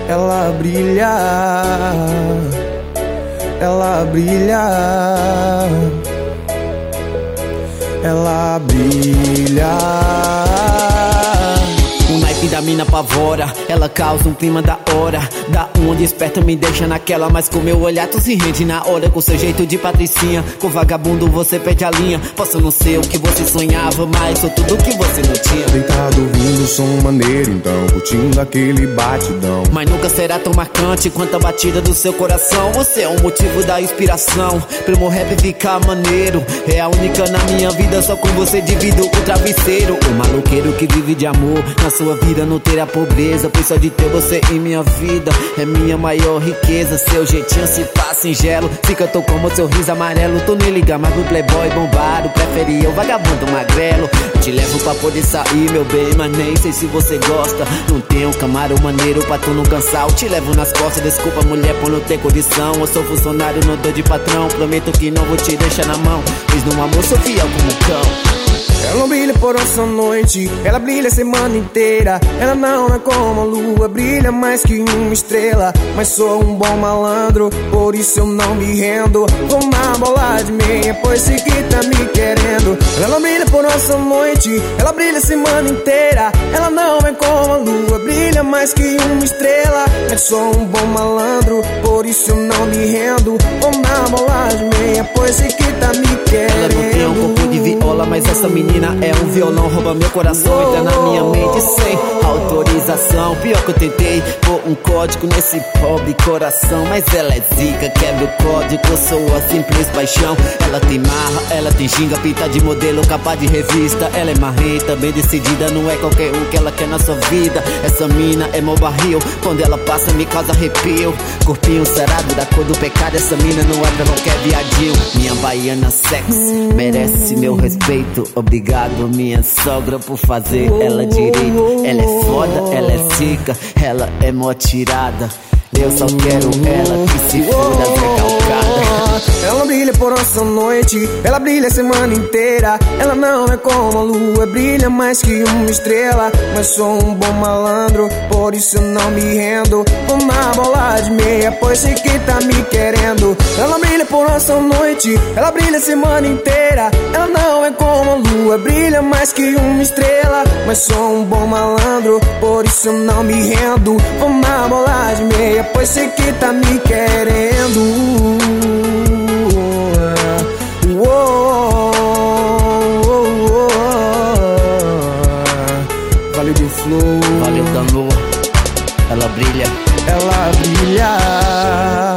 ela brilha, ela brilha, ela brilha. O naipe da mina apavora, ela causa um clima da hora. Dá uma desperta, me deixa naquela, mas com meu olhar tu se rende na hora. Com seu jeito de patricinha, com vagabundo você perde a linha. Posso não ser o que você sonhava, mas sou tudo que você não tinha. Deitado ouvindo som maneiro, então curtindo aquele batidão. Mas nunca será tão marcante quanto a batida do seu coração. Você é o motivo da inspiração pra meu rap ficar maneiro. É a única na minha vida, só com você divido o travesseiro. O maloqueiro que vive de amor, na sua vida não terá pobreza, pois só de ter você em minha vida é minha maior riqueza. Seu jeitinho se faz singelo, se cantou como seu riso amarelo. Tu nem liga mais pro playboy bombado, prefere eu vagabundo magrelo. Te levo pra poder sair, meu bem, mas nem sei se você gosta. Não tenho camarão maneiro pra tu não cansar. Eu te levo nas costas, desculpa mulher por não ter condição. Eu sou funcionário, não dou de patrão, prometo que não vou te deixar na mão, pois no amor sou fiel como um cão. Ela não brilha por essa noite, ela brilha a semana inteira. Ela não é como a lua, brilha mais que uma estrela. Mas sou um bom malandro, por isso eu não me rendo. Vou na bola de meia, pois sei que tá me querendo. Ela não brilha por essa noite, ela brilha a semana inteira. Ela não é como a lua, brilha mais que uma estrela. Mas sou um bom malandro, por isso eu não me rendo. Vou na bola de meia, pois sei que tá me querendo. Ela não tem um corpo de viola, mas essa menina é um violão, rouba meu coração, entra na minha mente sem autorização. Pior que eu tentei pôr um código nesse pobre coração, mas ela é zica, quebra o código, eu sou a simples paixão. Ela tem marra, ela tem ginga, pinta de modelo, capa de revista. Ela é marrenta, bem decidida, não é qualquer um que ela quer na sua vida. Essa mina é mó barril, quando ela passa me causa arrepio. Corpinho sarado da cor do pecado, essa mina não é pra qualquer viadinho. Minha baiana sexy, merece meu respeito. Obrigado minha sogra por fazer ela direito. Ela é foda, ela é zica, ela é mó tirada. Eu só quero ela que se foda recalcada. Ela brilha por essa noite, ela brilha a semana inteira. Ela não é como a lua, brilha mais que uma estrela. Mas sou um bom malandro, por isso eu não me rendo. Vou na bola de meia, pois sei que tá me querendo. Ela brilha por essa noite, ela brilha a semana inteira. Ela não é como a lua, brilha mais que uma estrela. Mas sou um bom malandro, por isso eu não me rendo. Vou na bola de meia, pois sei que tá me querendo. Valeu do flow, valeu da lua. Ela brilha, ela brilha.